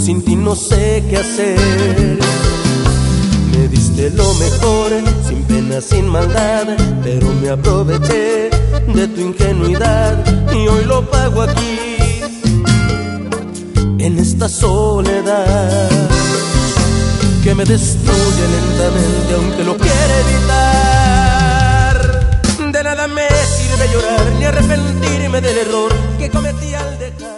sin ti no sé qué hacer. Me diste lo mejor, sin pena, sin maldad, pero me aproveché de tu ingenuidad y hoy lo pago aquí, en esta soledad que me destruye lentamente, aunque lo quiera evitar. De nada me sirve llorar ni arrepentirme del error que cometí al dejar